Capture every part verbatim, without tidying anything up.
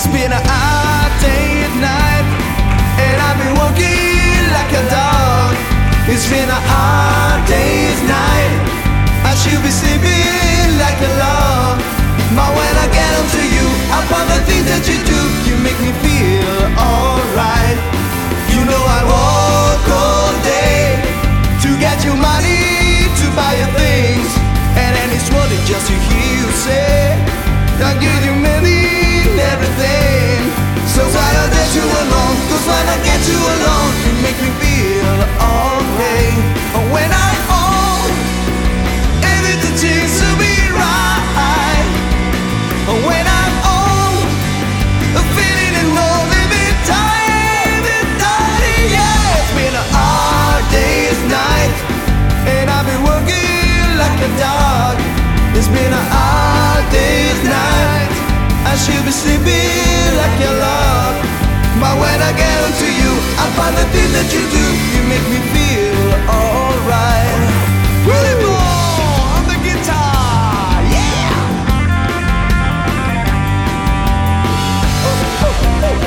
It's been a hard day and night, and I've been working like a dog. It's been a hard day and night, I should be sleeping like a log. But when I get onto you, I find the things that you do, you make me feel alright. You know I work all day to get you money to buy your things, and then it's worth it just to hear you say I give you money and everything. So why don't get you alone? Cause when I get you alone, you make me feel okay. When I'm home, everything seems to be right. When I'm home, I'm feeling and lonely, bit tired, bit tired, yeah. It's been a hard day's night, and I've been working like a dog. It's been a hard day's night, I should be sleeping like a log. But when I get onto you, I find the things that you do, you make me feel alright. Willie Ball on the guitar, yeah! Oh, oh, oh.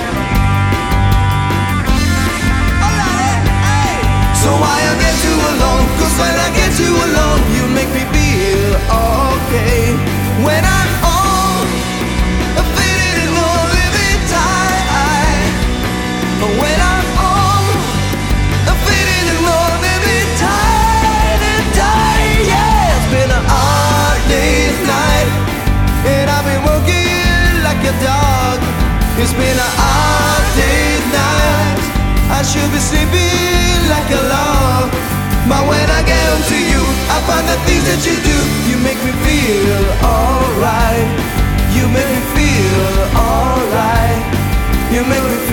Alright, hey! So why I get you alone? Cause when I get you alone, you make me feel okay. When I'm home, I'm feeling lonely, bit tired. When I'm home, I'm feeling lonely, bit tired and tired, yeah. It's been a hard day's night, and I've been working like a dog. It's been a hard day's night, I should be sleeping like a log. But when I get onto you, I find the things that you do, you make me feel alright. You make me feel alright. You make me